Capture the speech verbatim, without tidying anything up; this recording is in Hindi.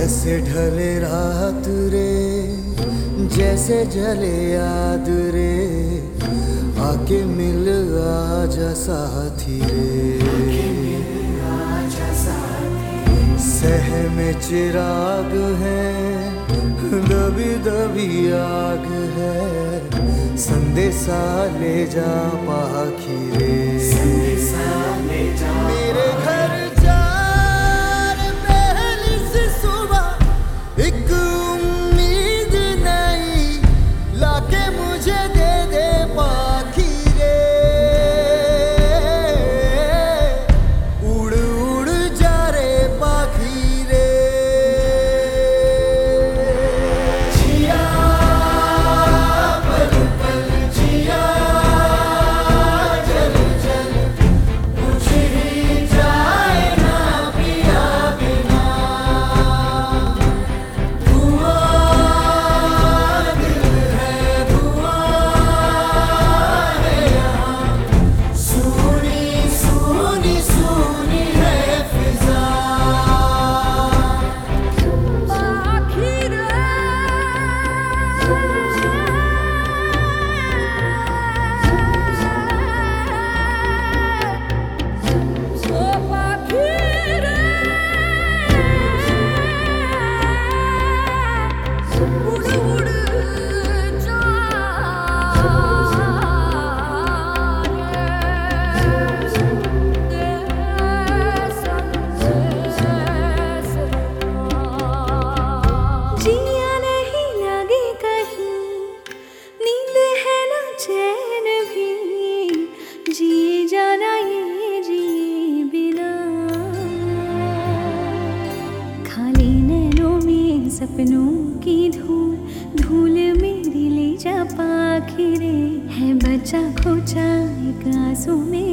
जैसे ढले रात रे, जैसे जले याद रे, आके मिल आजा साथी रे। सहमे चिराग है, दबी दबी आग है, संदेशा ले जा पाखी रे। मेरे घर जा रे पहली सी सुबह, एक उम्मीद नई लाके मुझे दे दे पाखी रे। उड़ उड़ जा रे पाखी रे। जिया पल पल जिया, जल जल कुछ ही जाए ना पिया बिना। धुआं दिल है, धुआं है यहाँ, सूनी सूनी सूनी है फिजा। पाखी रे, ओ पाखी रे, उड़ उड़ जा जिया नहीं लगे कहीं, नींद है ना चैन भी, जिए जाना ये जिए बिना। खाली नैनों में सपनों की धूल, धूल मेरी ले जा पाखी रे। है बचा खोचा एक आंसू में